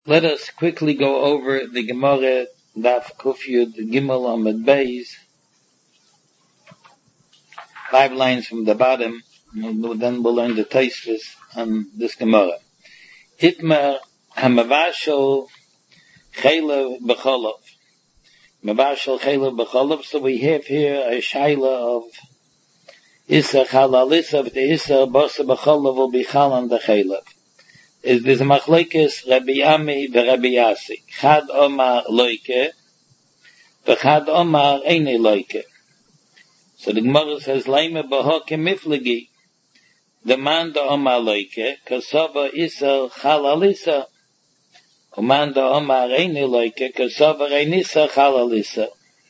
Let us quickly go over the Gemara Daf Kufyud Gimel Amud Beis, 5 lines from the bottom. Then we'll learn the Tosfos on this Gemara. Itmar Hamavashal Chaylev B'Cholov. Mavashal Chaylev B'Cholov. So we have here a Shaila of Issa Chalalisa, but the Issa Bosa B'Cholov will be Chal on the Chaylev. Is this machlekes Rabbi Ami v'Rabbi Yasi. Chad Omar loike, v'chad Omar eini loike. So the Gemara says, Leime b'ho kemiflegi. The man da Omar loike, kasava isa chalalisa. Uman da Omar eini loike, kasava einisa chalalisa.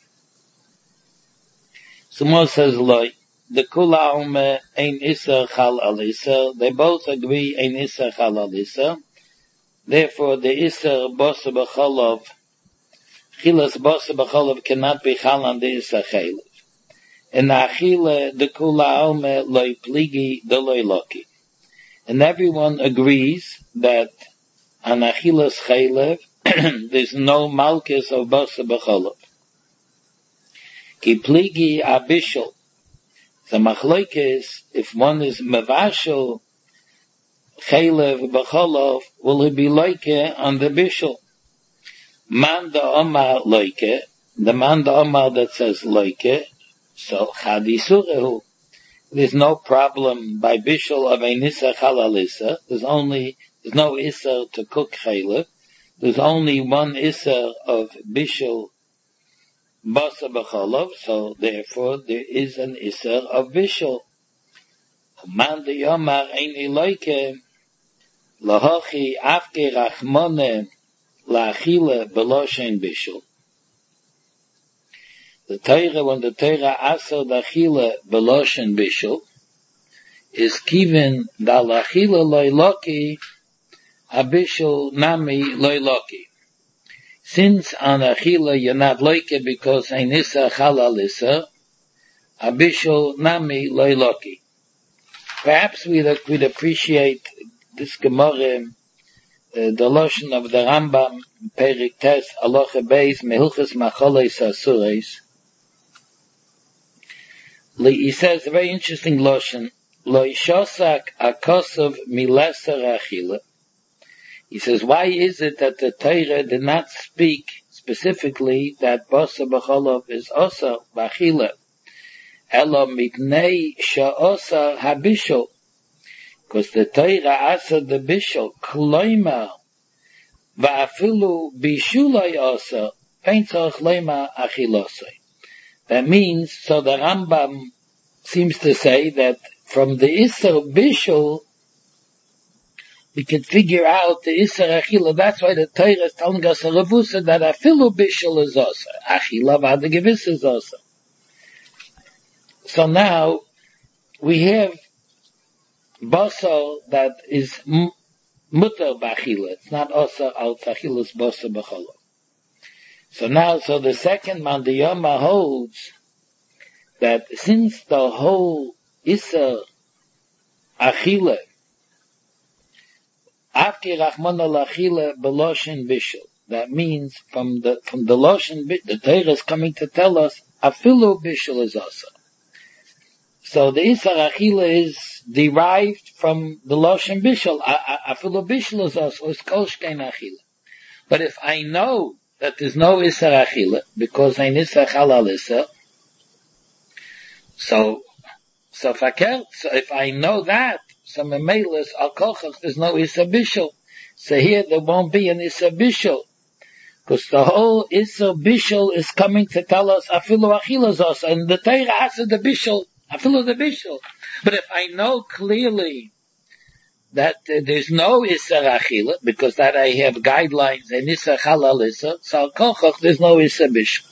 So Gemara says, loy. The kula ume ein isa chal alisa. They both agree ein isa chal alisa. Therefore, the isa bosa b'cholov, chilas bosa b'cholov cannot be chal on the isa chaylev. In the achile, the kula ume loy pligi de loy loki. And everyone agrees that on achilas chaylev, there's no malchus of bosa b'cholov. Ki pligi abishol. The machlokes, if one is mevashel chaylev b'cholov, will he be loike on the bishul? Man da omar loike, the man da omar that says loike, so chad isurehu. There's no problem by bishul of einisa chalalisa. There's no iser to cook chaylev. There's only one iser of bishul Basa b'cholov, so therefore there is an iser of bishul. Man de yomar eini loike, lahochi afke rachmone laachile beloshen bishul. The Torah, when the Torah aser dachile beloshen bishul, is given da laachile loiloki, habishul nami loiloki. Since on achila you're not loike because einisa chalalisa, abishul nami loiloki. Perhaps we'd appreciate this Gemara, the lashon of the Rambam, Perik Tes, Aloche Beis, Mehilchas Macholes Asures. He says a very interesting lashon, Lo ishosak akosov mileser achila. He says, why is it that the Torah did not speak specifically that Bosa B'Cholov is Osa B'Achila? Elo Mipnei Sha'osa HaBishul. Because the Torah answered the Bishul, Kloima, Va'afilu Bishulai Osa, Peintzach Leima Achilosai. That means, so the Rambam seems to say that from the Isser Bishul, we can figure out the Isser Achila. That's why the Torah is telling us a Revusa that Afilu Bishul is Osa. Achila Vada Gewiss is Osa. So now, we have Basal that is Mutter B'Achila. It's not Osa al Tachilus Basa B'Cholov. So now, the second Mandiyama holds that since the whole Isser Achila Afki Rachmana Lachila Beloshin Bishul. That means from the Loshin Bishul, the Torah is coming to tell us Afilu Bishul is also. So the Isar Achila is derived from the Loshin Bishul. Afilu Bishul is also, it's Kolshkein Achila. But if I know that there's no Isar Achila, because I'm Isar Chalal Isar, so if I know that, so Memelis al Kochach, there's no Issa Bishul. So here there won't be an Issa Bishul. Because the whole Issa Bishul is coming to tell us Afilu Achilas also. And the Torah asks the Bishul, Afilu the Bishul. But if I know clearly that there's no Issa Achila, because that I have guidelines and Issa Chalal Issa, so al Kochach there's no Issa Bishul.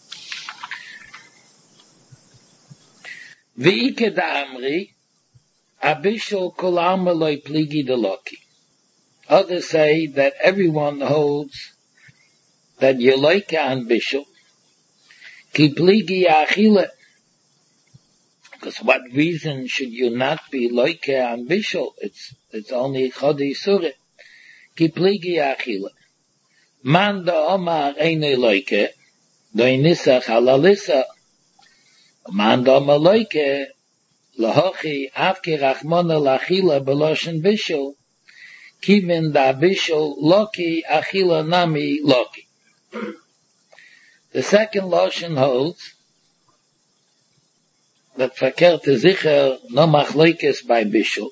V'ike da Amri, Abishul kulam eloi pligi deloki. Others say that everyone holds that you like on bishul. Ki pligi achile. Because what reason should you not be loike on bishul? It's only chodi surah. Ki pligi achile. Man da Omar eine Leuke, do in Nisach halalisa. Man da Omar Leuke, lahochi avki rachmona lachila beloshen bishul, kiven da bishul loki achila nami loki. The second Loshen holds that verkehrte sicher no machleikes by bishul.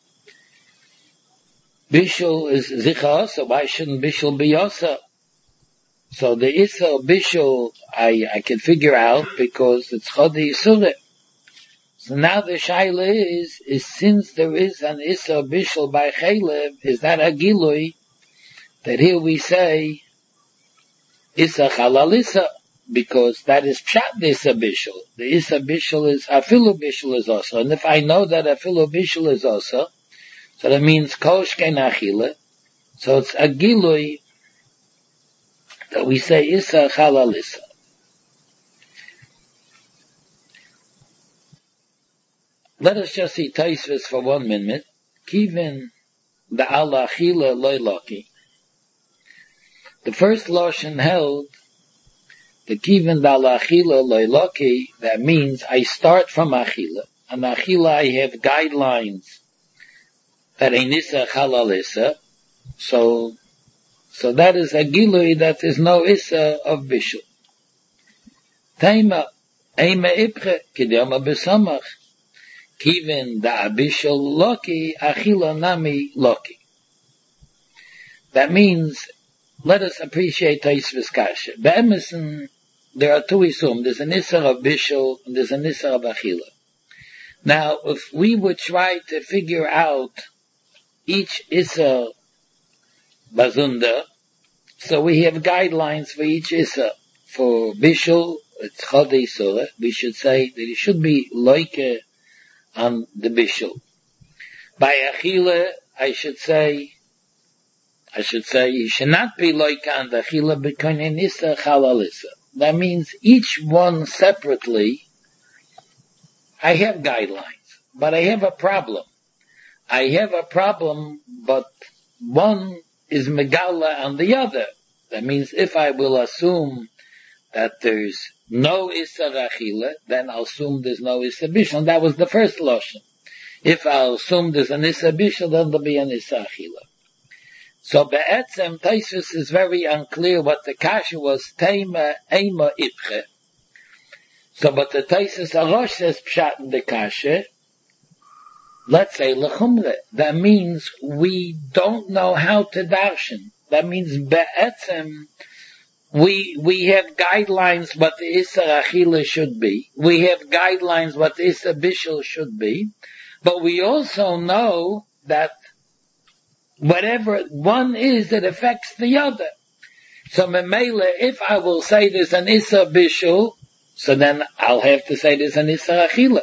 Bishul is sicher, so why shouldn't bishul be also? So the Issa Bishul, I can figure out because it's Chodi Yisure. So now the Shaila is since there is an Issa Bishul by Chaylev, is that a Gilui, that here we say Issa Chalal Issa, because that is Pshat the Issa Bishul. The Issa Bishul is, Afilu Bishul is also, and if I know that Afilu Bishul is also, so that means Kosh Ken Achile, so it's a Gilui, that we say Issa Chalal Issa. Let us just see Taisvis for 1 minute. Kivin the Allah Achila Loi Loki. The first Loshen held the Kivin the Allah Achila Loi Loki, that means I start from Achila. And Achila I have guidelines that ain't Issa Chalal Issa. So that is a Gilui that is no Issa of Bishul. Taima, Eima Ipche, Kidama Besamach, Kivin da Bishul Loki, Achila Nami Loki. That means, let us appreciate Taisvis Kasha. Be'emison, there are two Isum. There's an Issa of Bishul, and there's an Issa of Achila. Now, if we would try to figure out each Issa Bazunda, so we have guidelines for each Issa. For Bishul, it's Chodi Surah, we should say that it should be Loike on the Bishul. By Achila, I should say it should not be Loike on the Achila, because in Issa Chalal Issa. That means each one separately, I have guidelines, but I have a problem. But one is Megala on the other. That means if I will assume that there's no Issa Achila, then I'll assume there's no Issa Bishul. And that was the first Loshen. If I'll assume there's an Issa Bishul, then there'll be an Issa Achila. So Be'etzem, Taisus is very unclear what the Kasha was, Teima, Eima, Ipche. So, but the Taisus Arosh says Pshat in the Kasha, let's say Lechumre. That means we don't know how to darshan. That means Be'etzem, we have guidelines what the Issa Achila should be. We have guidelines what the Issa Bishul should be. But we also know that whatever one is, it affects the other. So Memele, if I will say there's an Issa Bishul, so then I'll have to say there's an Issa Achila.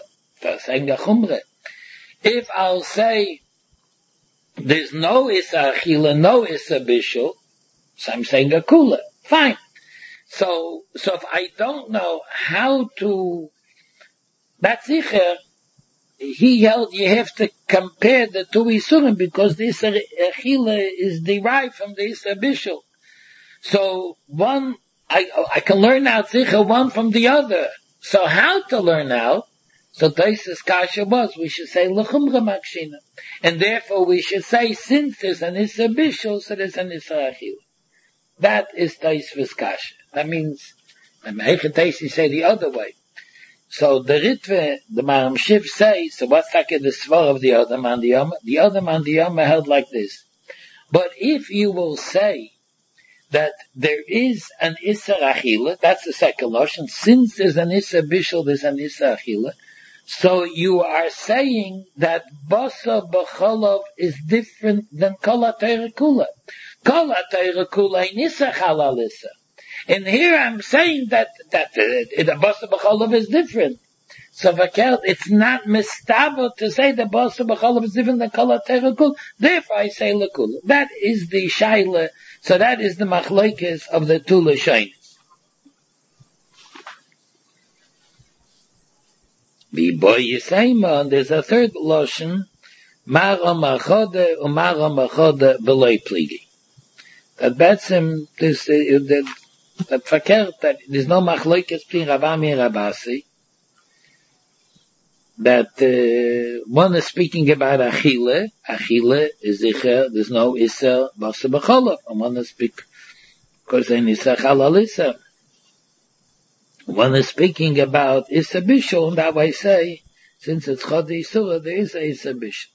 If I'll say there's no Issa Achila, no Issa Bishul, so I'm saying a Kula. Fine. So if I don't know how to, that's Icher, he held you have to compare the two Isurim because the Issa Achila is derived from the Issa Bishul. So one, I can learn out Zicha one from the other. So how to learn out? So Taisus Kasha was, we should say L'chumra Makshina. And therefore we should say, since there's an Issa Bishul, so there's an Issa Achila. That is Taisus Kasha. That means, the Taisus say the other way. So the Ritve, the Maram Shiv say, so what's like the Svar of the other man, the other man, the Yama held like this. But if you will say that there is an Issa Achila, that's the second Lashon, since there's an Issa Bishul, there's an Issa Achila, so you are saying that Basa B'Cholov is different than Kol HaTorah Kula. Kol HaTorah Kula in Issa Chalal Issa. And here I'm saying that the Basa B'Cholov is different. So Vakel, it's not mistabo to say the Basa B'Cholov is different than Kol HaTorah Kula. Therefore I say L'Kula. That is the Shaila, so that is the Machlokes of the two Lashonos. And there's a third Lashon, Mara Machode Umara Machode Beloi Pligi. that Betzim, that verkehrt, that there's no machloikes between Ravami and Rabasi, that one is speaking about Achille is Zicher, there's no Issa Basa B'Cholov, and one is speaking, because then Issa Chalal Issa. One is speaking about Issa Bishul, and that way say, since it's Chodi Surah, there is a Issa Bishul.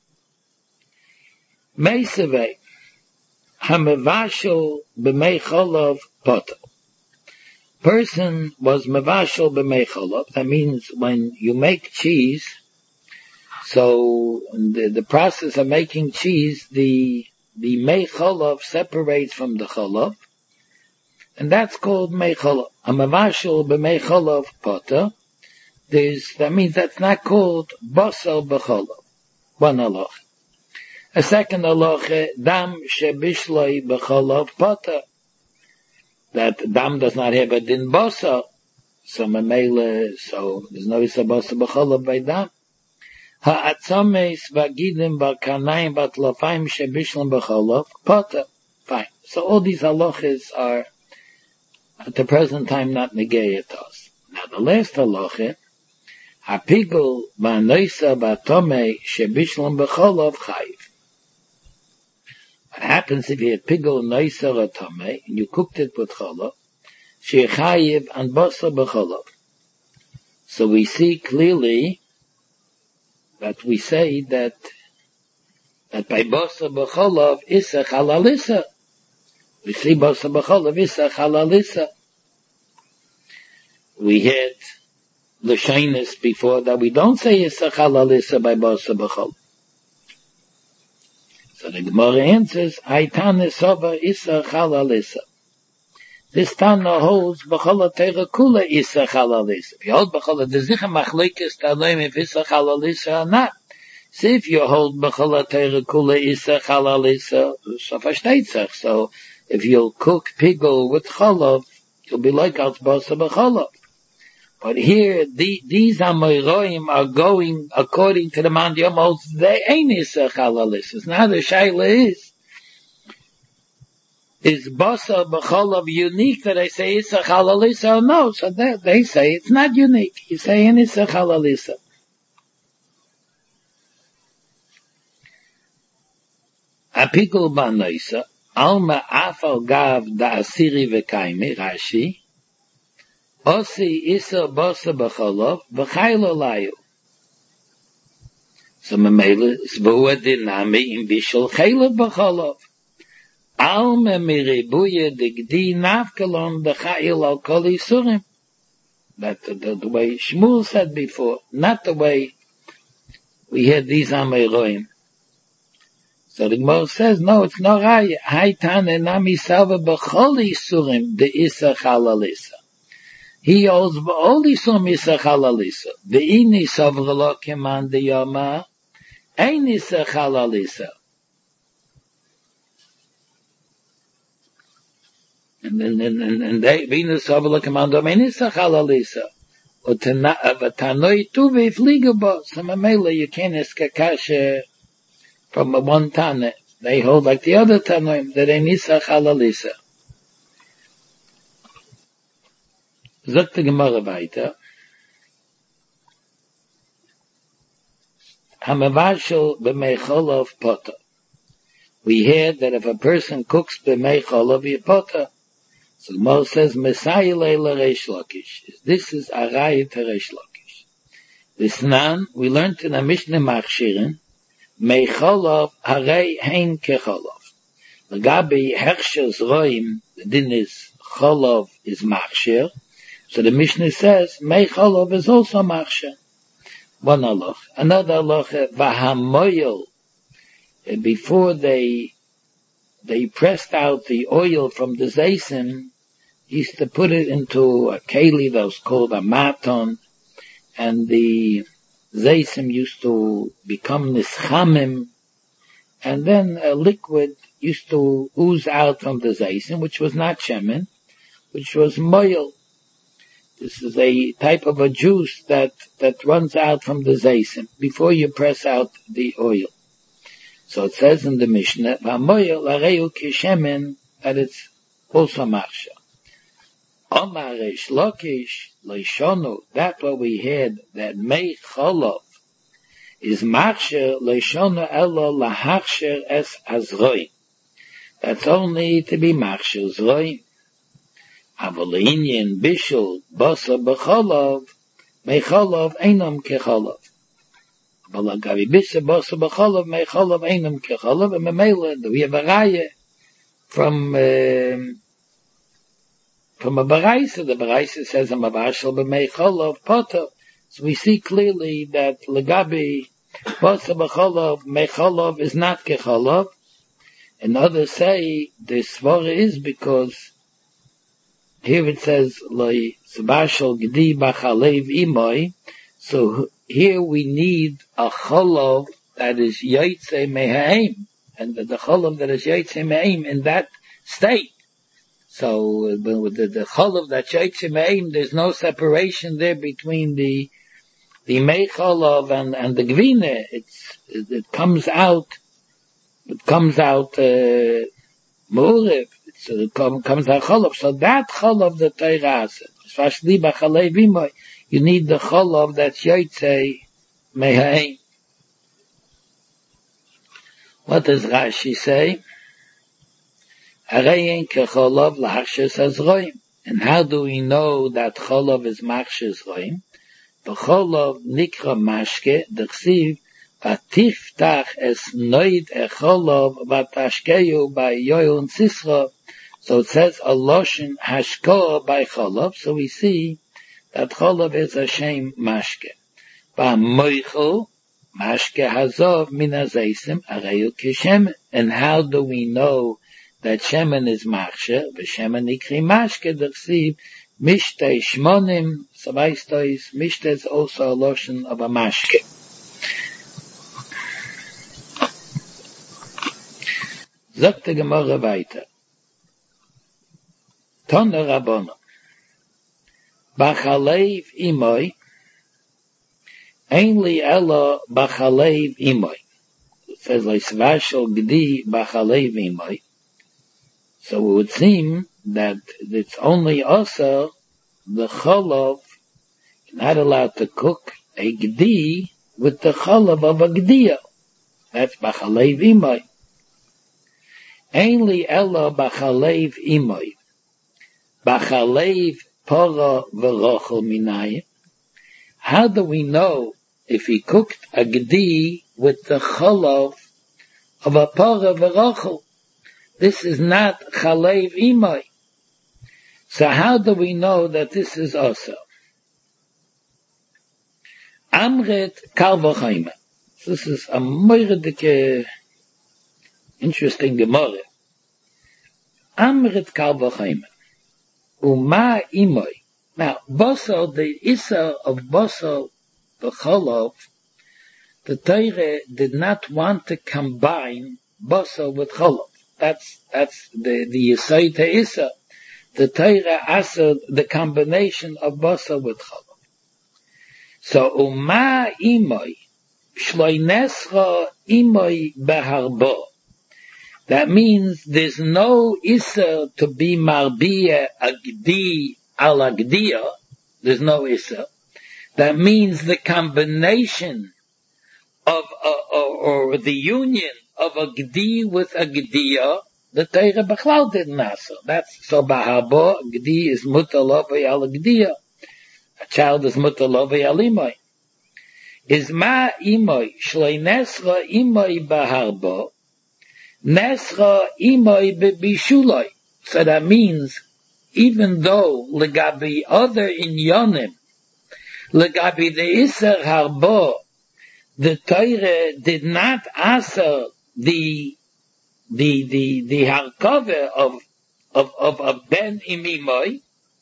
Meisevei, Hamevashul B'mei Cholov Potter. Person was mevashel b'mei cholov. That means when you make cheese, so the process of making cheese, the mei cholov separates from the cholov, and that's called mei cholov. A mevashel b'mei cholov poter. That means that's not called basar b'cholov. One halacha. A second halacha, dam shebishloi b'cholov poter. That dam does not have a din basa, so memele, so there's no isa basa b'cholov by dam. Ha'atzames v'gidim v'karnaim v'tlafayim shebishlam b'cholov, pota. Fine. So all these halachas are, at the present time, not negayat us. Now the last halacha, ha'pigul v'anoisa v'atomei shebishlam b'cholov chayiv. What happens if you had pigul noiser or tomei and you cooked it with cholov? Shechayiv and basar b'cholov. So we see clearly that we say that by basar b'cholov issa chalalissa. We see basar b'cholov issa chalalissa. We had the shyness before that we don't say issa chalalissa by basar b'cholov. So the Gemara answers, Haitane Sova Issa Chalal Issa. This Tana holds B'chala Teira Kula Issa Chalal Issa. If you hold B'chala, there's Zicha Machlekes Taloim if Issa Chalal Issa or not. So if you hold B'chala Teira Kula Issa Chalal Issa, so versteht sich. So if you'll cook pigul with cholov, you'll be like als Basa B'cholov. But here, these Amoyroim are going according to the man Yom holds, they ain't Issa Chalalis. Now the Shaila is Basa B'cholov unique that I say Issa Chalalis or no? So they say it's not unique. You say in Issa Chalalis. Apikul Banoisa, Alma Afal Gav Da Asiri Vekaimi, Rashi, Osi Issa Basa B'cholov V'chaylo Layu. So Mamela Zvoa Dinami in Bishul Chaylo B'cholov. Alma Miribuya Digdi Nafkalon B'chayil Al Kol Yisurim. That's the way Shmuel said before, not the way we had these Amoyroim. So the Gemara says, no, it's not right. Haitan enami salva b'chol Yisurim de Issa Chalalisa. He holds all Yisurim Issa Chalalisa. Ve'ini savralo keman de Yoma ein Issa Chalalisa. And they ve'ini savralo keman de Yoma ein Issa Chalalisa. V'tanoi tu ve'fliga bo. So Mamela, you can't eskakashe from one Tana. They hold like the other Tanoim, that ain't Issa Chalalisa. Sagt the Gemara weiter. Hamavashel b'mei cholov potter. We hear that if a person cooks b'mei cholov, he potter. So the Gemara says, Messiah leila reish lakish. This is arayit reish lakish. This nan, we learned in a Mishnah Machshirin, mei cholov harei hein kecholov. Lagabi hechsher zroim, the din is cholov is machshir. So the Mishnah says, mei cholov is also machshir. One halach. Another halach, vahamoyel, before they pressed out the oil from the zaysim, used to put it into a keli that was called a maton, and the zaysim used to become nischamim, and then a liquid used to ooze out from the zaysim, which was not shemen, which was moyel. This is a type of a juice that runs out from the zaysim before you press out the oil. So it says in the Mishnah, "V'moyel areu kishemen that it's also machshe. Omar Reish Lakish Leishonu, that's what we had, that mei cholov is machshe leishonu elo lahachsher es azroi. That's only to be machsher zroi. Avolinian bishul basa b'cholov mei cholov einam kecholov. Balagavi bissa basa b'cholov mei cholov einam kecholov. And memela, we have a raya from a baraisa. The baraisa says a mavashal b'mei cholov potter. So we see clearly that legabi basa b'cholov mei cholov is not kecholov. And others say the svara is because here it says like sabashal gedi bachalev imoy. So here we need a cholov that is yaitze mehaim, and the cholov that is yaitze mehaim in that state. So with the cholov that yaitze mehaim, there's no separation there between the mei cholov and the gvine. It comes out. It comes out Mu'urev, it comes out Cholov. So that Cholov the Torah says, especially B'chalev Imoy, you need the Cholov that's Yotzei Mehaim. What does Rashi say? Arein kecholov lahachshes hazroim. And how do we know that Cholov is machshes roim? B'cholov nikra mashke, d'chsiv, Vatiftach es noid echolov vatashkeyu by yoel and sisra. So it says a loshen hashkoah by cholov. So we see that cholov is a shem mashke. Ba moichel mashke hazov min hazeisim areyu kishemen. And how do we know that shemen is machshe? V'shemen nikri mashke d'chsiv mishtei shmonim. So vaistois mishtei is also a loshen of a mashke. Sagt die Gemara weiter. Tonne Rabbono. Bachalev imoy. Ein li ela bachalev imoy. It says like svashal gdi bachalev imoy. So it would seem that it's only also the cholov. You're not allowed to cook a gdi with the cholov of a gdiya. That's bachalev imoy. Ainli ella bachalev imoy. Bachalev pora v'rochel minayim. How do we know if he cooked a gedi with the cholov of a pora v'rochel? This is not chalev imoy. So how do we know that this is also? Amret kal v'chayma. This is a moiredike interesting Gemara. Amrit kal v'chayma. Uma imoy. Now, basal, the issa of basal, the cholov, the Torah did not want to combine basal with cholov. That's the yesod issa. The Torah asked the combination of basal with cholov. So, uma imoy, shloinesra imoy beharbo. That means there's no issa to be marbiya agdi al agdiya. There's no issa. That means the combination of or the union of agdi with agdiya. The Torah b'chlal didn't answer. That's so bahabo. Agdi is mutalovei al agdiya. A child is mutalovei al imoy. Is ma imoy shleinesra imoy baharbo. Nesra imoy bebishuloi. So that means, even though legabi other inyonim, legabi the iser harbo, the Torah did not answer the harkove of ben imimoy,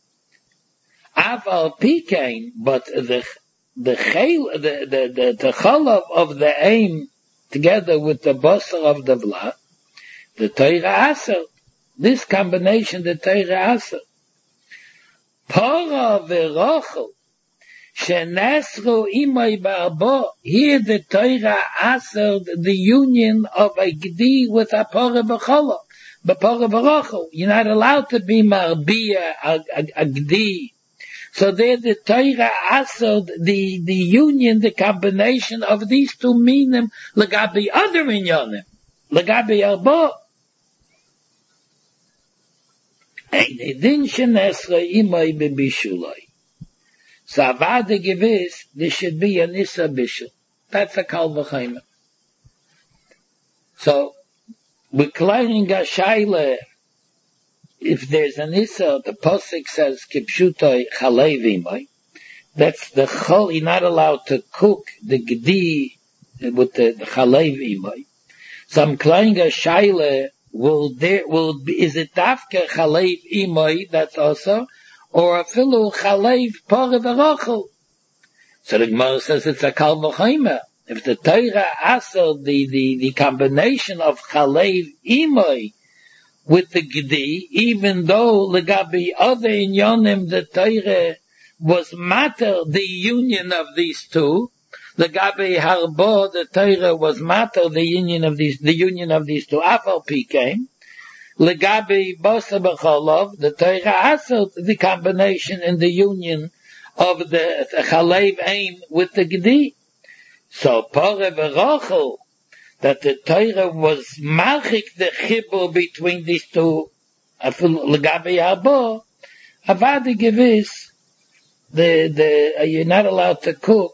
aval pikein, but the cholov of the aim together with the basar of the blood, the Torah aser. This combination, the Torah aser. Para v'rochel, shenesru imay ba'abo. Here the Torah aser the union of a gedi with a para b'cholov. b'pora v'rochel. You're not allowed to be marbia a gdi. So there the Torah asod the union, the combination of these two minim legabi other inyanim, legabi arba. Ein edin shenesra imay bebishulay. So avada gewiss, there should be an issa bishul. That's a kal v'chayma. So, we're clearing a shaila, if there's an issa, the posik says, kipshutoy chalev imay. That's the chol, you're not allowed to cook the gdi with the chalev imay. So I'm clearing a shaila, is it dafka chalev imay, that's also, or a filu chalev pora v'rochel. So the Gemara says it's a kal v'chayma. If the Torah asel the combination of chalev imay with the gdi, even though legabi other inyanim the Torah was matter the union of these two, legabi harbo the Torah was matter the union of these two. Afal pi came. Legabi Bosa B'Cholov, the Torah asert the combination and the union of the Chalev Ein with the Gdi. So Pore V'Rochel, that the Torah was machik the chibur between these two, Legabi Habo, Avadi Gewiss, you're not allowed to cook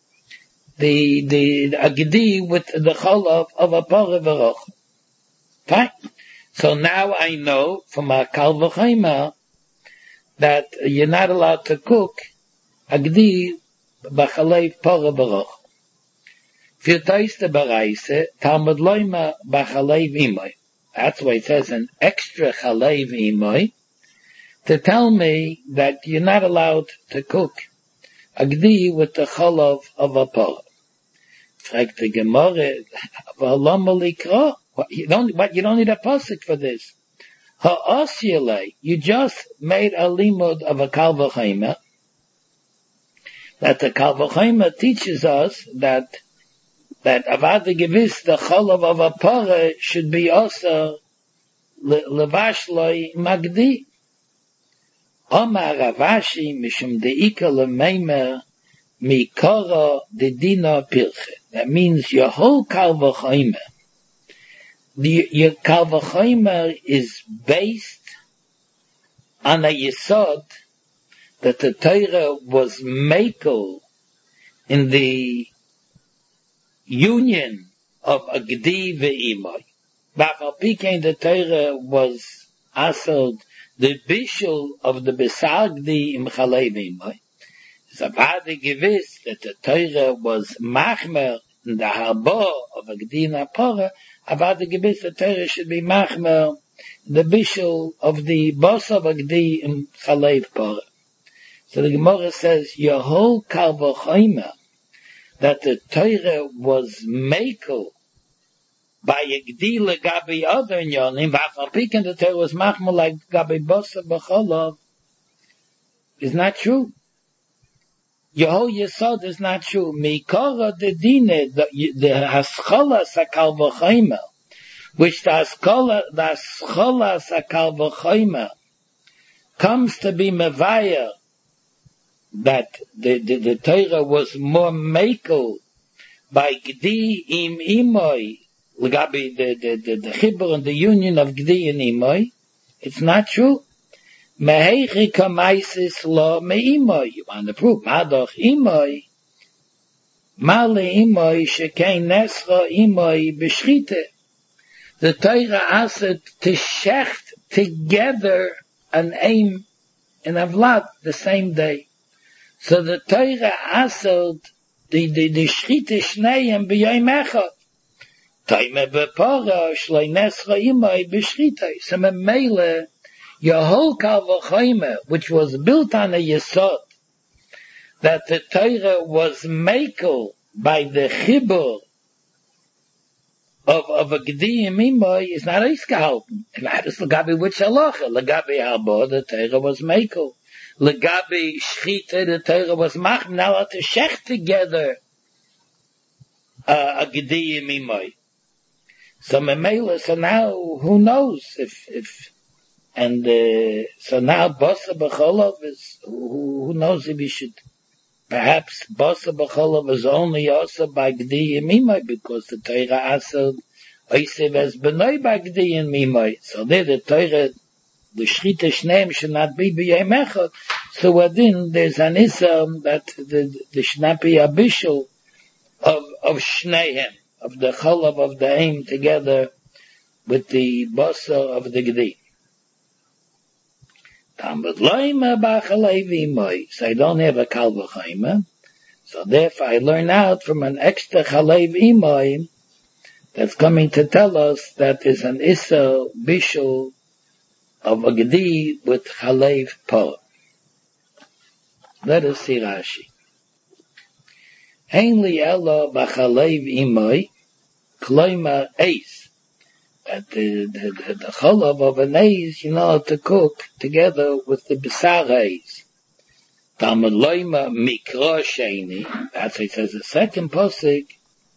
the Gdi with the Cholov of a Pore V'Rochel. Fine. So now I know from our kal v'chayma that you're not allowed to cook agdi b'chalev pora v'roch. Für toiste bereise Talmud loima b'chalev imay. That's why it says an extra chalev imay to tell me that you're not allowed to cook agdi with the chalav of a pora. Fragt the Gemara, v'alama likra. You don't need a pasuk for this. Ha'asyele, you just made a limud of a kal v'chayma, that the kal v'chayma teaches us that avada gewiss the cholav of a pora should be also levash loy magdi. Omar Ravashi mishum deika lemeimer mikora dedina pirche. That means your whole kal v'chayma, your kal v'chayma is based on a yesod that the Torah was makel in the union of a gdi ve'imay. B'afal pikein the Torah was asod the bishul of the besagdi im chalev imay. It's about the gewiss that the Torah was machmer in the harbor of a gdi napora. About the gewiss the Torah should be machmer the bishul of the boss of a gdi im chalev pora. So the Gemara says your whole kal v'chayma that the Torah was makel by a gdi legabi other inyanim, v'afal piken the Torah was machmer like gabi bosa b'cholav, is not true. Your whole yesod is not true. Mikora de dine, the haskola sakal v'chayma, which the haskola sakal v'chayma comes to be mevaya, that the Torah was more makel by gdi im imoy, legabi the chibur and the union of gdi and imoy. It's not true. Meheichi kamaisis lo meimoy. You want to prove madoch imoy, male imoy shekein nesra imoy beschrite. The Torah asked to shecht together an aim and a vlad the same day. So the Torah asked the shrite shneim b'yom echad. Taime b'pora shloi nesra imoy beschrite. So memele your whole kal v'chayma, which was built on a yesod, that the Torah was makel by the chibur of a gdi imoy, is not eisgehalten. That is legabi which halacha. Legabi harbor, the Torah was makel. Legabi shchita, the Torah was mach. Now to shech together a gdi imoy. So Memela, so now who knows if and so now Basa B'Cholov is who knows if he should perhaps Basa B'Cholov is only also by Gdi and Mimai because the Torah asad Oisev as B'noi by Gdi and Mimai. So there the Torah the Shrita Shneim should not be B'Yem Echad. So within there's an Isam that the should not be a bishul of Shneim, of the Cholav of the aim together with the Basa of the Gdi. So I don't have a Kal V'Chaima. So therefore I learn out from an extra Chalev Imai that's coming to tell us that is an Issa Bishul of a Gdi with Chalev Por. Let us see Rashi. Ein li ella b'chalev imoi, kloima eis. That the cholav of an eis, to cook together with the besar eis. Talmud loima mikra sheni. That's what it says the second posik.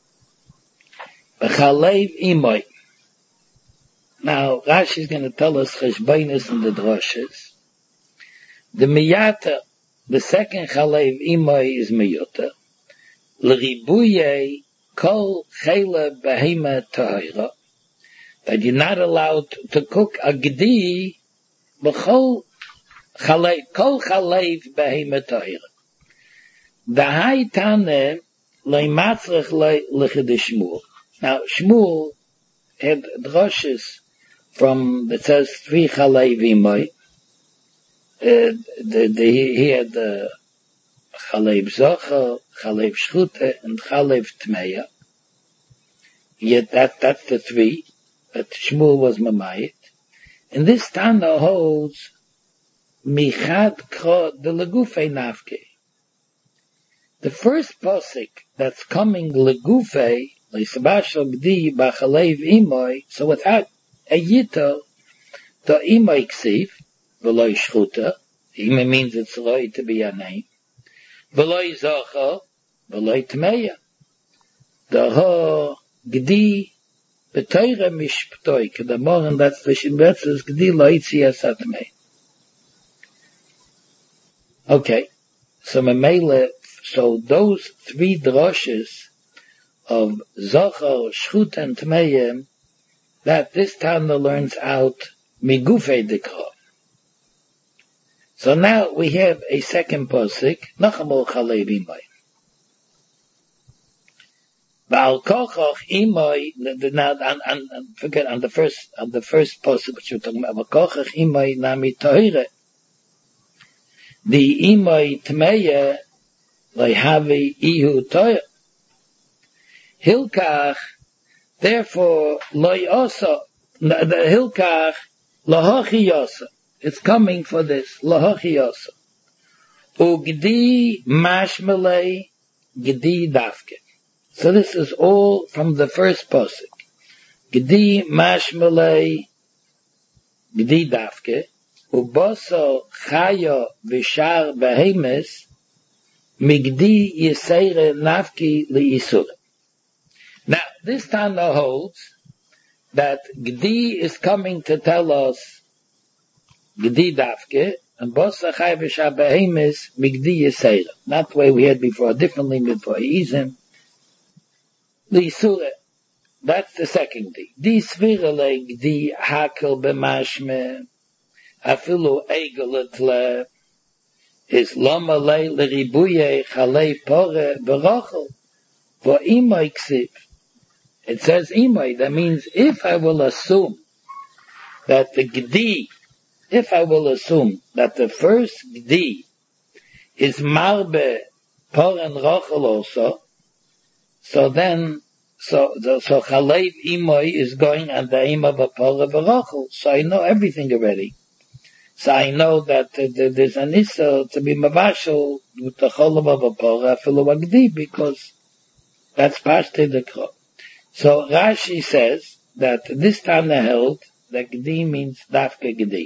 B'chalev imoi. Now Rashi is going to tell us cheshbainis in the droshes. The miyata, the second chalev imoi is miyota. L'ribuye kol chela behema tahira, that you're not allowed to cook a gdi b'chol chalev, kol chalev behema tahira. V'hai tane leimatzrech l'chid Shmuel. Now Shmuel had droshes from that says 3 chalev imoi. He had the Chalev Zocha, Chalev Shchute, and Chalev Tmeya. Yet that's the 3 that Shmuel was Mamayit. And this Tana holds Michad Kro de Legufe Nafke. The first posik that's coming Legufe, Leisabashal Gdi Bachalev Imoy, so without a Yito, the Imoy Ksiv, Veloy Shchute, Imoy means it's right to be a name. V'loi zocha, v'loi tmeya. The ho gdi b'toira mishptoi. Kedamor, and that's the shimbetzes gdi loitzi asatmei. Okay, so memele, so those 3 droshes of zocha, shchut, and tmeya, that this Tana learns out migufei dekra. So now we have a second posik, Nachamol Chalev Imai. Ba'al Kochach Imai, now, forget, on the first posik, which you're talking about, Ba'al Kochach Imai Nami Tohire. The Imai Tmeya, Leihavi Ihu Tohire. Hilkach, therefore, Loi Osa, the Hilkach, Lahochi Yosa. It's coming for this. Lahachiyasa. Ugdi mashmalei gdi dafke. So this is all from the first posik. Gdi mashmalei gdi dafke. Uboso chaya v'shar behemes migdi yiseire nafki li'isur. Now, this Tana holds that gdi is coming to tell us Gdi dafke, and bosa chay v'shar behemes migdi yiseira. Not the way we had before, differently before. Izim, l'isure. That's the second di. Di svirele gdi hakel b'mashme, afilu egel is loma lei l'ribuye chalei pore b'rochel, for imay ksiv. It says imay, that means if I will assume that the gdi, if I will assume that the first gdi is marbe por and rochel also, so then, so chalev imoy is going on the im of a por of a rochel. So I know everything already. So I know that there's an issa to be mavashel with the cholav of a por afilu gdi, because that's pashte the kro. So Rashi says that this Tana held that gdi means dafke gdi.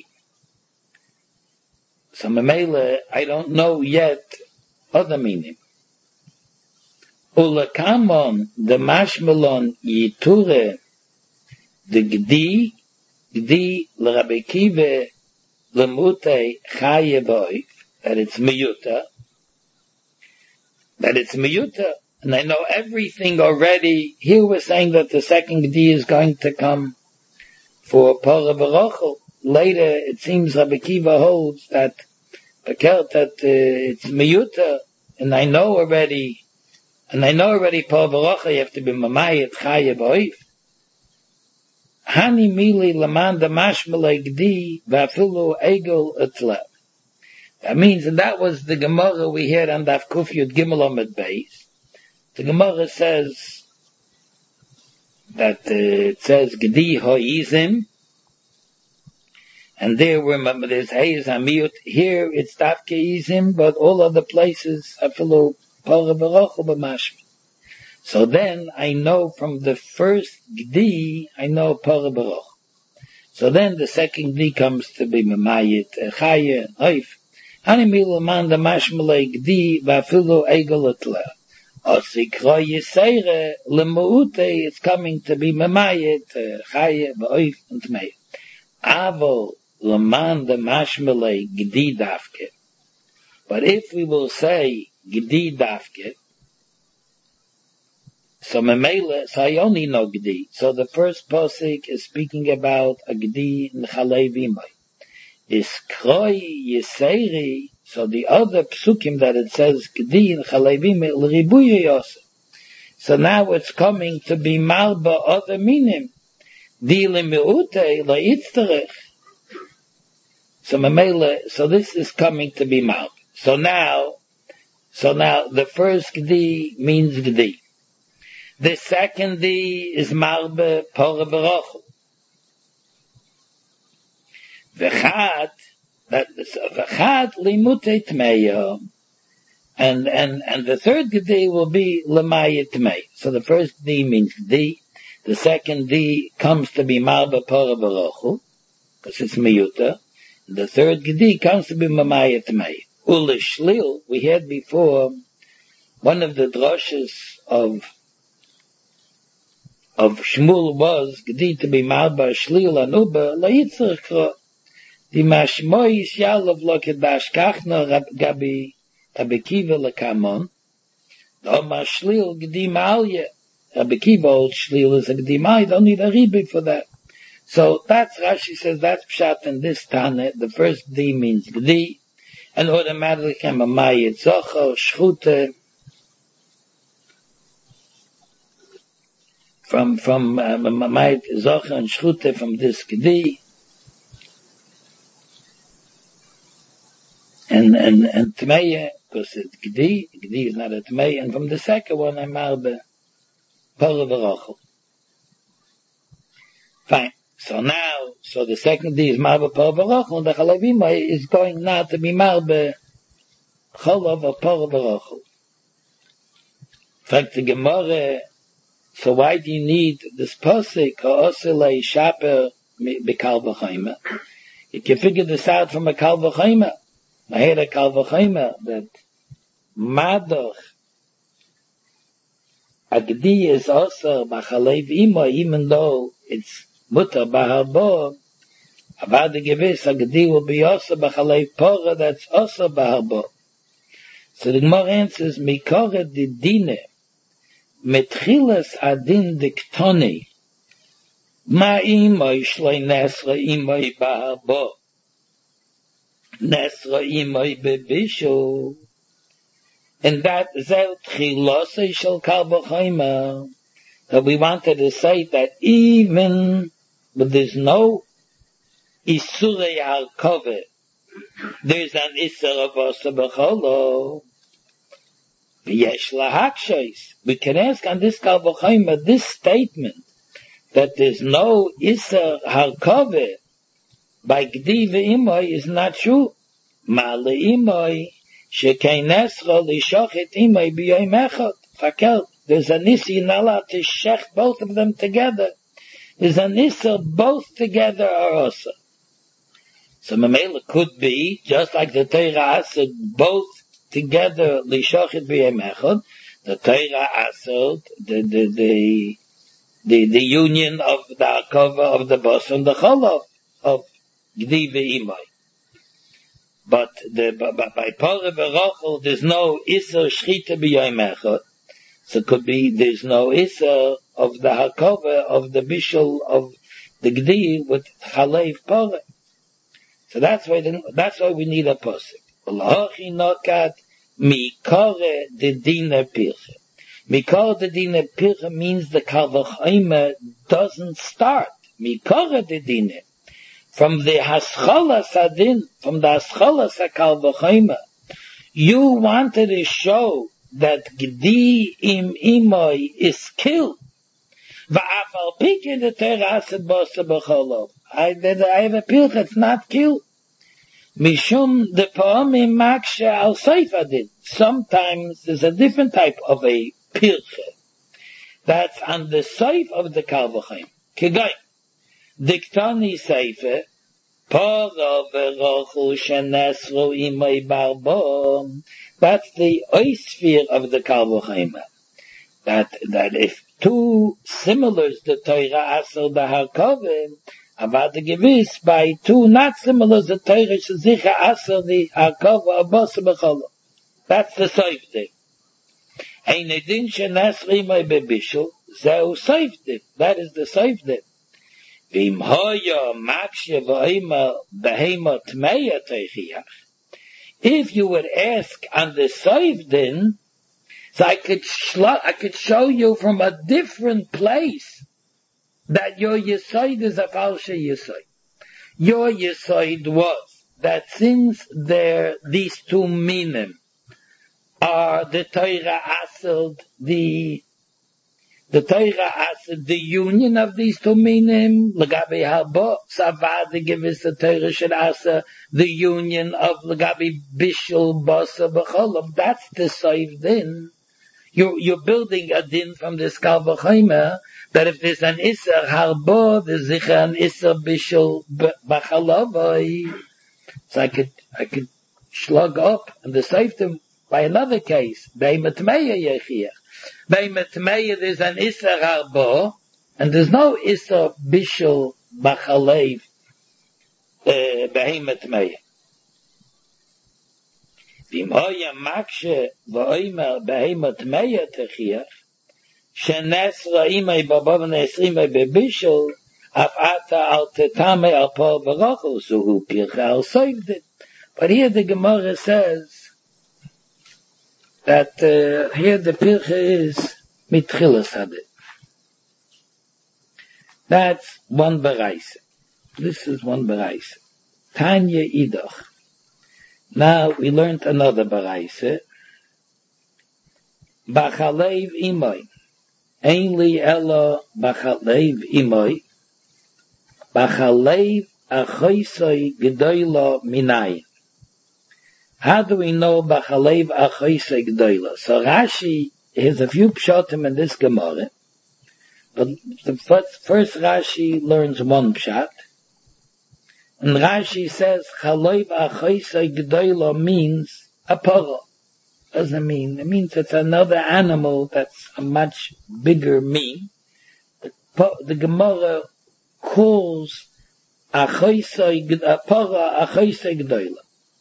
So Mamela, I don't know yet other meaning. Ulakamon the mashmalon yiture the Gdi l'Rabbi Kiva l'mutei chaye b'oif, that it's miyuta, and I know everything already. Here we're saying that the second Gdi is going to come for Parah Barochel. Later, it seems Rabbi Kiva holds that it's miyuta, and I know already Parah Barochel, you have to be mamayit chaye b'oif. Hani mili laman da mashmalei Gdi v'afilu egel etleh. That means, and that was the Gemara we had on Daf Kuf Yud Gimel Amud Beis. The Gemara says that it says Gdi ho'izim, and there remember there's Heiz Hamiyut. Here it's Dafke Izim, but all other places afilu Parah Barochel b'mashmi. So then I know from the first Gdi, I know Parah Barochel. So then the second Gdi comes to be Mamayit Chaye Oif. Hani milu man da mashmalei Gdi v'afilu egel etleh. Osikro Yisere lemuute, it's coming to be Mamayit Chaye b'oif and Tmei. Avo leman da mashmalei Gdi dafke. But if we will say Gdi dafke, so Memele, so I only know Gdi. So the first posik is speaking about a Gdi in Chalei Vimai. Is Kroi Yiseri, so the other psukim that it says Gdi in Chalei Vimai, l'ribuye yosef. So now it's coming to be Malba other minim. Di lemeute la'itzterech. So Memele, so this is coming to be Malba. So now the first Gdi means Gdi. The second Gdi is Marbe Parah Barochel. V'chad limutei tmeya, and the third Gdi will be lemaya tmei. So the first Gdi means Gdi. The second Gdi comes to be Marbe Parah Barochel, because it's miyuta. The third Gdi comes to be lemaya tmei. Ule shlil, we had before, one of the droshes of Shmuel was Gdi to be Marba Shlil Anuba Layitzir Kro. The Mashmoy Yalav Lokedash Kachna Gabi Kiva Lakamon. The Mashlil Gdi Malya. Rabbi Kiva old Shlil is a Gdi Malya. Don't need a ribi for that. So that's Rashi says that's Pshat in this Tana. The first Gdi means Gdi, and automatically came a Mayit Zocher Shchute. From Mayit Zocher and Shchute from this Gdi. And Tmeya, because it's Gdi is not a Tmeya, and from the second one, I'm Marbe Parah Barochel. Fine. So the second Gdi is Marbe Parah Barochel, and the Chalei Vimai is going now to be Marbe Cholav or Parah Barochel. In fact, the Gemara, so why do you need this posik, or Oselei Shaper B'Kal V'Chomer? You can figure this out from a Kal V'Chomer. I had a Kal V'Chomer that Madoch Agdi is also B'Chalei V'Imo, even though it's Mutter B'Harbo, about the Gewiss Agdi will be also B'Chalei Parah, that's also B'Harbo. So the Gemara answers, Mikore di Dine, Metchilas Adin Diktoni, Ma Imoi Shloi Nesra Imoi B'Harbo, Nesra Imoi Bebishu, and that Zel Tchilose Shel Kal V'Chomer, that we wanted to say that even but there's no Isurei Harkove, there's an Isur of Osa B'Cholo, V'yesh Lahakshos. We can ask on this Kal V'Chomer, this statement, that there's no Isur Harkove by Gdi V'Imoi is not true. Ma Le'imoi, Shekein Nesra L'Shochet Imoi B'Yoyim Echad. Fakel, there's a Nisi, you're not allowed to shech both of them together. There's a Nisa, both together are Osa. So Mamela could be, just like the Torah said, both together, L'Shochet B'Yoyim Echad. The Torah said, the the union of the cover of the bus and the cholov of Gdi ve'imai. But by Parah v'Rachel, there's no Isser Shchita b'Yom Echad. So it could be there's no Isser of the Hakova of the Bishul of the Gdi with Chalev Parah. So that's why we need a pasuk. Olachi nokat mikore de dina pirche. Mikore de dina pirche means the Kavachayma doesn't start. Mikore de dina. From the Haschala Sadin, from the Haschala Sakalvachayma, you wanted to show that Gdi im Imoi is killed. Va'afal pike the terased bosa b'cholov. I have a pilch, it's not killed. Mishum the po'omim makshe al seifadin. Sometimes there's a different type of a pilch. That's on the seif of the Kalvachayim. Kigay. Diktani seife. Parah v'Rachel shenesru imay barbo. That's the oisphere of the Kalvachayim. That if two similars, the Torah asel the Harkovim, about the gewiss, by two not similars, the Torah shezicha asel the Harkova abos b'cholov. That's the seifdim. Ein edin shenesru imay bebishul, zeu seifdim. That is the seifdim. V'im hoya makshe v'oima behema tmeya teichiach. If you would ask on the seifdim, so I could show you from a different place that your Yesoid is a false Yesoid. Your Yesoid was that since these two minim are the Torah ased, the Torah ased the union of these two minim, Lagabi Haba, Savad give us the Torah should ased the union of Lagabi Bishul Basa B'cholov. That's the Soiv din. You're building a din from the Kalvachayma that if there's an Isser Harbo, there's an Isser Bishul B'chalavai. So I could slug up and the safety by another case. Bei Matmeya Yechiach. Bei Matmeya there's an Isser Harbo and there's no Isser Bishul B'chalev Bei Matmeya. V'im hoya makshe v'oimer behemat meya techiach, shenesra imay babav nesri imay bebishul, af ata al tetame al Parah v'Rachel, zuhu pircha al soivdit. But here the Gemara says that here the pircha is mitchilas hadit. That's one beraisa. This is one beraisa. Tanya idach. Now we learned another baraisa. Bachalev imoy. Ainli ella bachalev imoy. Bachalev achoisoi gedoyla minay. How do we know bachalev achoisoi gedoyla? So Rashi has a few pshatim in this Gemara. But the first Rashi learns one pshat. And Rashi says, Chaloiv achoisei g'doyla means a parah. Doesn't mean, it means it's another animal that's a much bigger mean. The Gemara calls a parah achoisei g'doyla.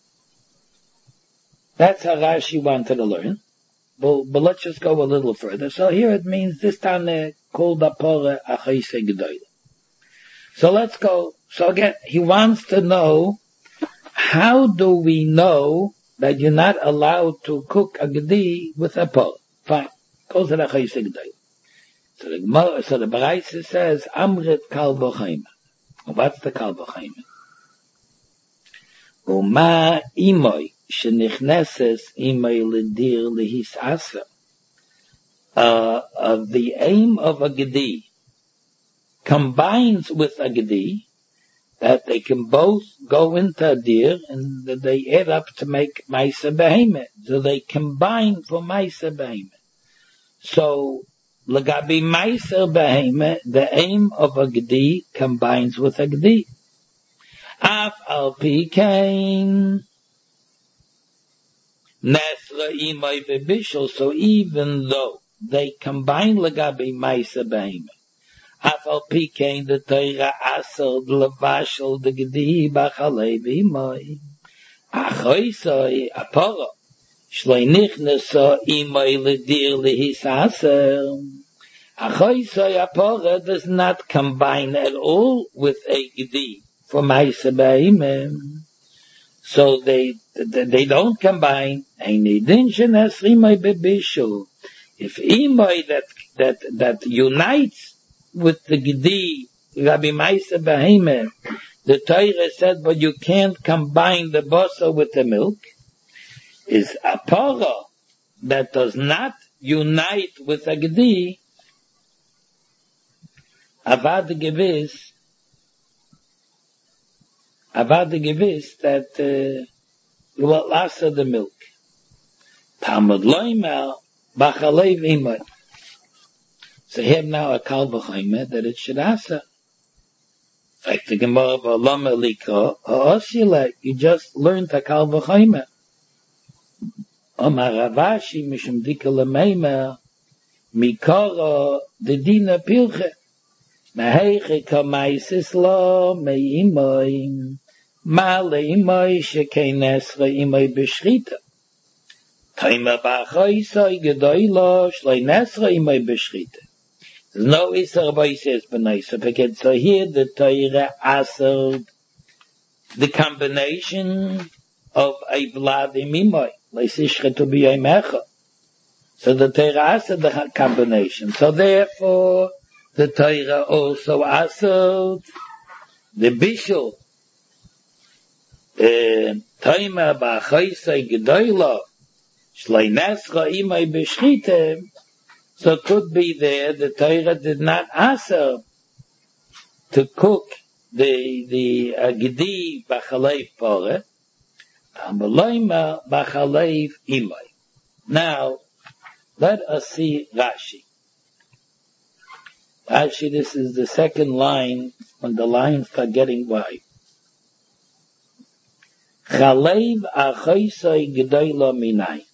That's how Rashi wanted to learn. But let's just go a little further. So here it means this time called a parah achoisei g'doyla. So let's go. So again, he wants to know, how do we know that you're not allowed to cook a gedi with a parah? Fine. Goes to the Chayse G'day. So the Baraisa says, Amrit Kal B'chayma. What's the Kal B'chayma? Uma imoy shenichneses imoy ledir lehis asa. The aim of a gedi combines with a gedi, that they can both go into a deer and they add up to make Maisa Behemet. So they combine for Maisa Behemet. So, Lagabi Maisa Behemet, the aim of a Gedi combines with a Gedi. Af al Pikain Nesra Imay Bebishal. So even though they combine Lagabi Maisa Behemet, Afal pikein the Torah asel levashel the gedi b'chalei v'imoi. Achoisoi aporo shloi nichnesa imoi ledir lehis aser. Achoisoi aporo does not combine at all with a gedi for ma'aseh b'imim. So they don't combine. If imoi that unites with the gedi, Rabbi Ma'aseh Behemah, the Torah said, but you can't combine the basa with the milk, is a para that does not unite with a gedi, avad gewiss that you will last the milk. Talmud loimer b'chalei v'imoi. So here now a kal v'chomer that it should answer. Like the Gemara v'olama likra ha'osila, you just learned a kal v'chomer. Omar Ravashi mishum dika l'meimer mikara dedina pilche maheiche kamaisis lo me'imoi ma le'imoi shekein esra imoi b'shrita taima b'achoisoi gedoylo shloi nesra imoi b'shrita. There's no Isar Boises B'nai. So here the Torah answered the combination of a blood imimoi. Leisishchetu b'yoymecha. So the Torah answered the combination. So therefore, the Torah also answered the bishul. Taima b'achoisei gedoylo shloi nesra imoi b'shrita. So it could be there the Torah did not answer to cook the gedi b'chalev pore, tamaloima b'chalev imay. Now, let us see Rashi. Rashi, this is the second line when the lines start getting wide. Chalev achoisoi gedoylo minay.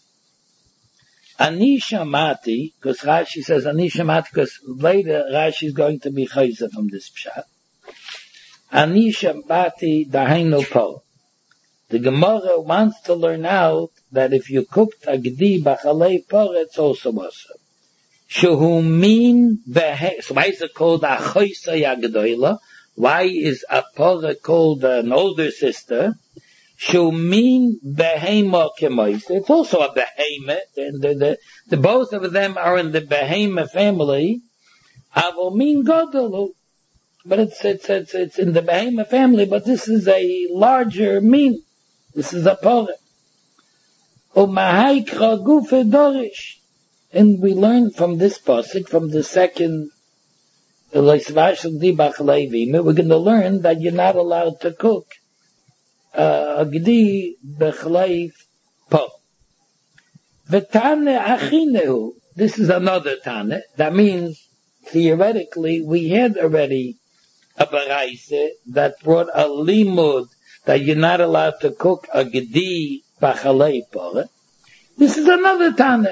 Ani shamati, because Rashi says Ani shamati, because later Rashi is going to be chayza from this pshat. Ani shamati dahainu po. The Gemara wants to learn out that if you cooked a gedi b'chalei por, it's also also. Shehu min behe. So why is it called a choysa yagedoyla? Why is a por called an older sister? Shumin behema kemois. It's also a behema. The both of them are in the behema family. Avomin godolu. But it's in the behema family, but this is a larger mean. This is a porah. Umahaikra gufe dorish. And we learn from this pasuk, from the second, we're going to learn that you're not allowed to cook a gedi b'chalev po. V'tane achinehu. This is another tane. That means, theoretically, we had already a baraise that brought a limud that you're not allowed to cook a gedi b'chalev po. This is another tane.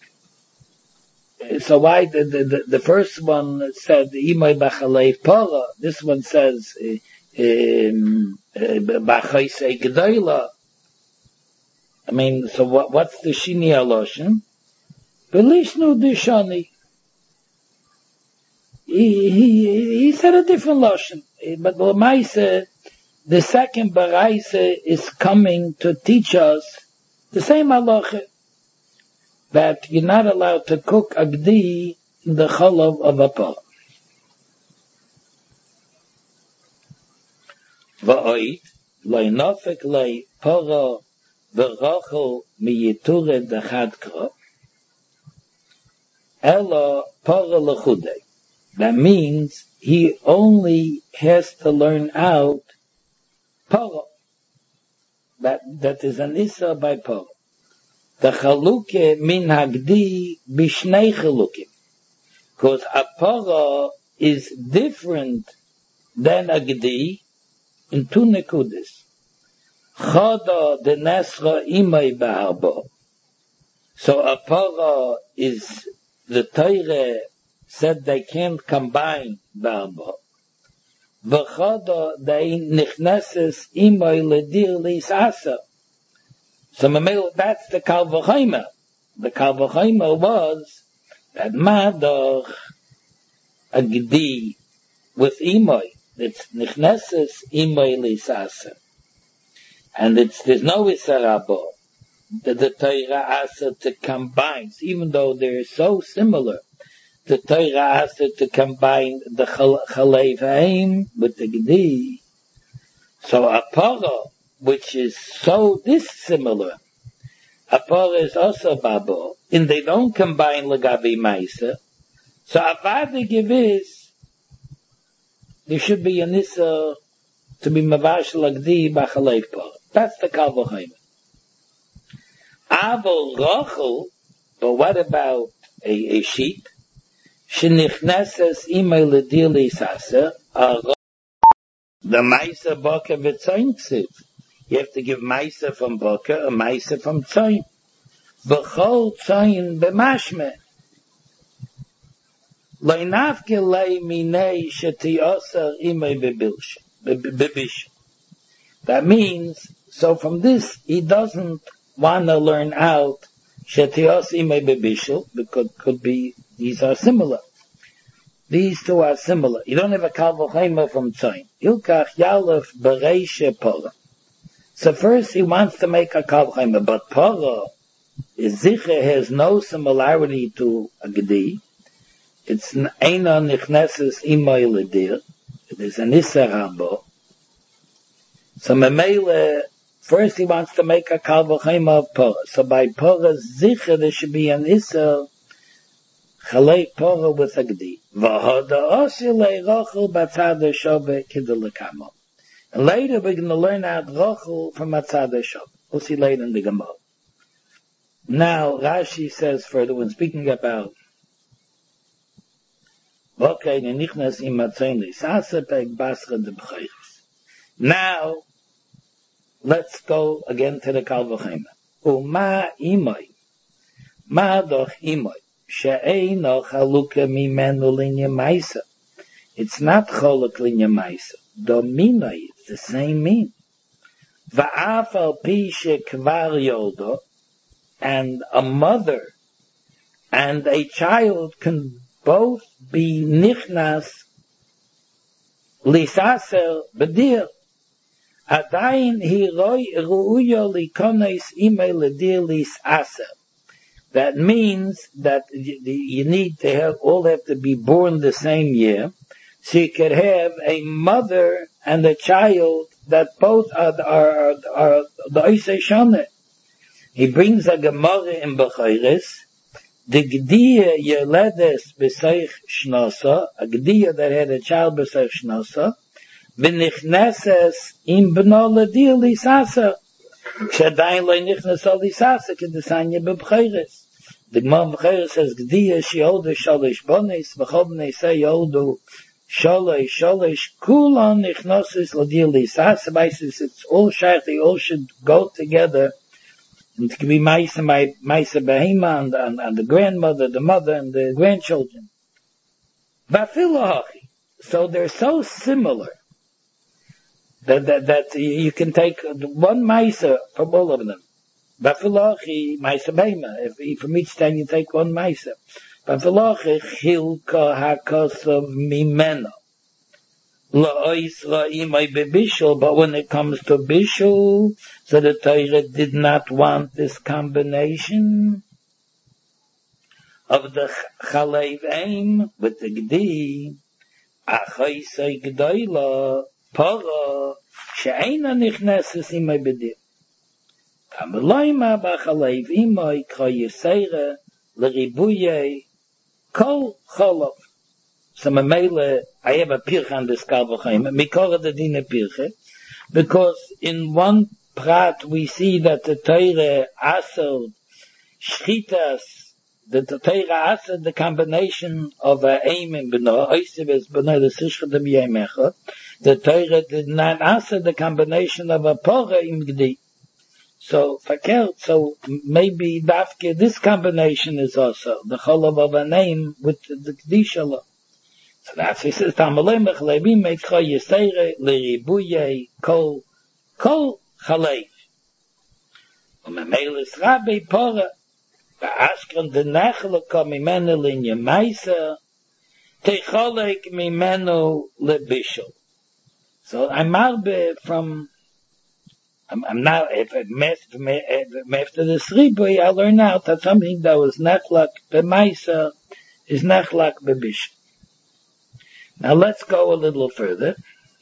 So why the first one said imay b'chalev po? This one says b'chaisei gedoyla. I mean, so what's the shini aloshin? Belishnu dishani. He said a different lotion, but l'maisa, the second baraisa is coming to teach us the same halacha, that you're not allowed to cook a gedi in the chalav of a por. Va'oid, loy nofek loy poro v'rochel miyiture dechadkro, elo poro lechudei. That means he only has to learn out poro. That is an issa by poro. The chaluke min hagdi bishnei chalukim. Because a poro is different than a gedi in two nekudas. Chada de nesra imay ba'arbo. So a poro is, the Torah said they can't combine Barba. V'choda they nichneses imoy ledir lisasa. So that's the Kal V'chomer. The Kal V'chomer was that Madoch a Gdi with imoy. It's nichneses imoy lisasa. And there's no Isarabo that the Torah asked to combine, even though they're so similar. The Torah asked to combine the Chalev Haim with the Gdi. So a Parah, which is so dissimilar, a Parah is also Babo, and they don't combine Lagabi Maisa. So Avada give is, there should be an Issa to be Mavash Lagdi B'Chalev Parah. That's the Kal V'chomer. Avol Rachel, but what about a sheep? Shenichneses imay ledir lisasa, the Maisa Boka v'tzoyin ksiv. You have to give Maisa from Boka, a Maisa from Tzoyin. V'chol Tzoyin b'mashme. Lo'inavke lei minei shetiyosar imay bebish. That means, so from this, he doesn't want to learn out shetiyos imay bebishul, because could be, these are similar. These two are similar. You don't have a Kal V'chomer from Tzoyin. Ilkach Yalef Bereishe Parah. So first he wants to make a Kal V'chomer, but Parah is Zicher has no similarity to a Gdi. It's Eina Nichneses Imoy Ledir. It is an Isser Habo. So Memele, first he wants to make a Kal V'chomer of Parah. So by Parah Zicher there should be an Isser Chalei Parah with a Gdi. V'hoda osilei Rachel b'tzad ha'shoveh k'delekamo. And later we're going to learn out Rachel from b'tzad ha'shoveh. We'll see later in the Gemara. Now Rashi says further when speaking about okay, nenichnas im matzayin lisasa peg basra de b'chayis. Now let's go again to the Kal V'chomer. Uma imoy, ma doch imoy. She'eino chaluka mimenu linya maisa. It's not cholok linya maisa. Dominoi, it's the same mean. Va'af al pi she'kvar yodo, and a mother and a child can both be nichnas lisaser bedir. Adayin hi roi ruuyo likones imei ledir lisaser. That means that you need to have, all have to be born the same year. So you could have a mother and a child that both are the Oisei Shoneh. He brings a Gemara in Bechayres, the Gdiya Yeledes B'Seich Shnosa, a Gdiya that had a child B'Seich Shnosa, V'nichneses im B'no Ledir Lisasa, Shadayin Lo Nichnes Al Lisasa, Kedesanya B'Bechayres. The Gemara B'Chayres says, Gdiya Sheoldu Shalish Bonis, V'chol B'nei Say Yoldu Shalish Kulon Nichnosis Ledir Lisasa. It's all shaykh, they all should go together. And it can be Maisa Behema and the grandmother, the mother, and the grandchildren. So they're so similar that you can take one Maisa from all of them. Bafilachi, Maisa Behema. If from each time you take one Maisa. Bafilachi, Chilka Hakosav Mimeno. But when it comes to Bishul, so the Torah did not want this combination of the Chalev Aim with the Gdi, Achaisei G'dayla, Parah, She'eina Nichneses Imay B'dir. Tameloima B'Chalev Imay K'Yisera L'Ribuye Kol Cholov. So Mamela, I have a pircha on this Kal V'chomer, Mikora the Dina pircha, because in one prat we see that the Torah asad shchitas, that the Torah asad the combination of a aim and b'no, oisiv es b'no the sishchadim yemecha. The Torah did not asad the combination of a porah im gdi. So verkehrt, so maybe dafke, this combination is also the cholav of a name with the kedisha law. So that's he says Tamalem Chalevi Meitcha Yisere Leribuye Kol Chalev. Umemelis Rabbi Pora Ba'ashkan de Nechle Kom Mimenu Linyamaisa Techolek Mimenu Lebishol. So I'm marbe from I'm now if after the Sribui I learn out that something that was Nechlak B'Maisa is Nechlak B'Bishol. Now let's go a little further.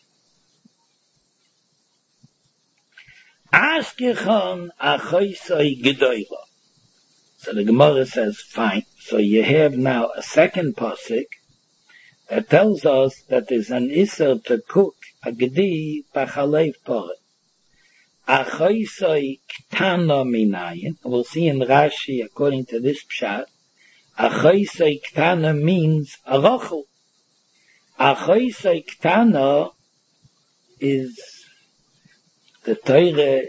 Ashkechon achoisoi gedoyla. So the Gemara says, fine. So you have now a second pasuk that tells us that there's an iser to cook a gedi b'chalev poreh. Achoisoi ktana minayin. We'll see in Rashi, according to this pshat, achoisoi ktana means a rochel. Achoisoi ktana is the Torah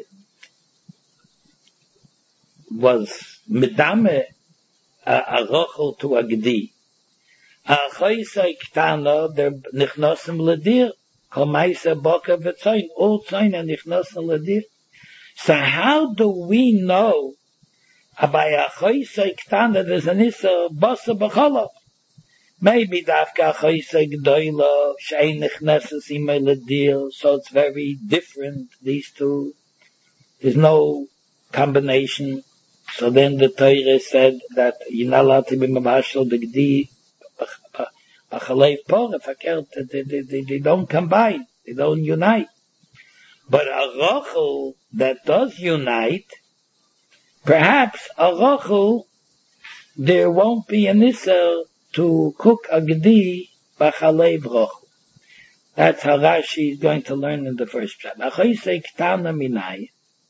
was medame a rochel to a gedi. Achoisoi ktana, they're nichnosim ledir. Kol maisa boka v'tzayin, all tzayin are nichnosim ledir. So how do we know about achoisoi ktana there's an issa basa b'cholov? Maybe dafka achoisoi gdoila, she'ein nichneses imay ledir, so it's very different, these two. There's no combination. So then the Torah said that you're not allowed to be mabashal the gedi, b'chalev poreh, they don't combine, they don't unite. But a rochel that does unite, perhaps a rochel, there won't be an issa to cook a gedi b'chalev rochel. That's how Rashi is going to learn in the first chapter. Achoisei ktana minai,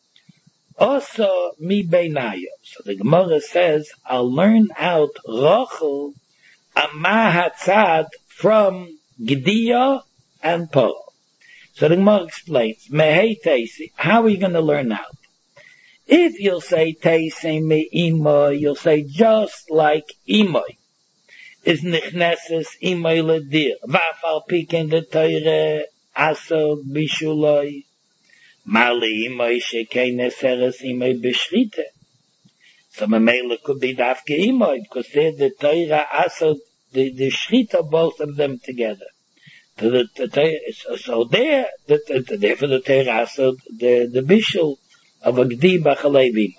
also mi beinayo. So the Gemara says, I'll learn out rochel amahatzad from gedia and poreh. So the Gemara explains, mehei teisi, how are you going to learn out? If you'll say teisi me imoy, you'll say just like imoy is nichneses imoy ledir. Vafal piken de teire asod bishuloi. Mali imoy shekei neseres imoy beshrite. So memele could be dafke imoy, because they're the teire asod, the shrita, both of them together. So there, therefore the teire asod, the bishul of a gedi b'chalev imoy.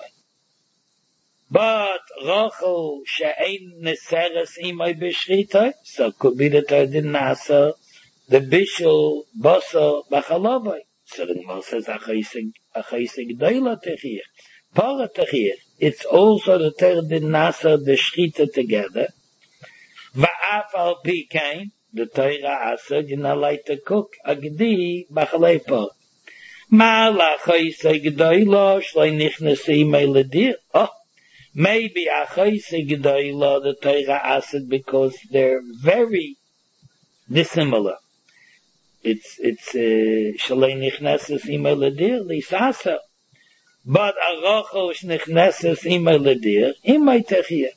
But rochel she'ein neseres imoy beshrita, so could be that I didn't answer the bishul basa b'chalav. So the Gemara says achoisei gdoila techir, poreh techir. It's also the Torah didn't answer the shrita together. Va'af al pi kain, the Torah answered you're not allowed to cook a gedi b'chalev poreh. Ma achoisei gdoila shloi nichnesi imoy ledir. Oh, maybe achoisei gdoila the Torah answered because they're very dissimilar. It's shloi nichneses imoy ledir lisasa. But a rochel nichneses imoy ledir imoy techir.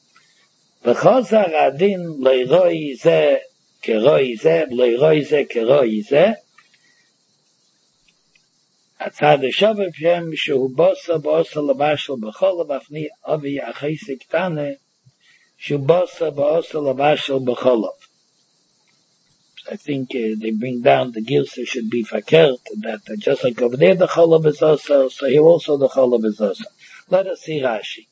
V'chozar adin leiroi ze keroi ze, leiroi ze keroi ze. הצד השווה שם שהוא בוסה לבשל בחולב, אפני אבי אחיסי קטנה, שהוא בוסה לבשל בחולב. I think they bring down the Gilsa should be fakert, that just like over there the Cholov is also, so here also the Cholov is also. Let us see Rashi.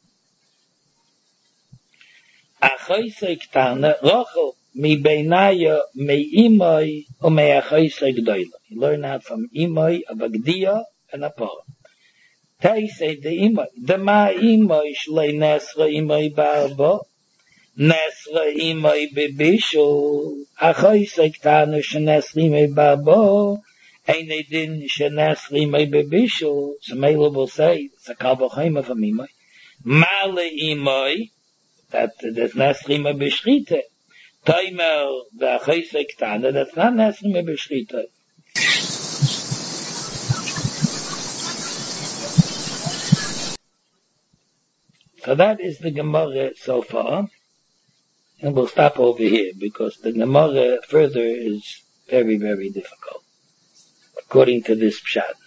Achoisei ktana, rochel, mi beinayo, me imoy, o me achoisei gdoila. You learn out from imoy, a bagdiya, and a poreh. Teisei de imoy, de ma imoy, shlei nesra imoy barbo, nesra imoy bebishul, achoisei ktana, shenesra imoy barbo, eine din shenesra imoy bebishul, so Mela will say, it's a kavachayma from imoy, male imoy, that there's nesra imoy beshrite, Taimer, the achoisei ktana, that's not nesra imoy beshrite. So that is the Gemara so far. And we'll stop over here because the Gemara further is very, very difficult according to this pshat.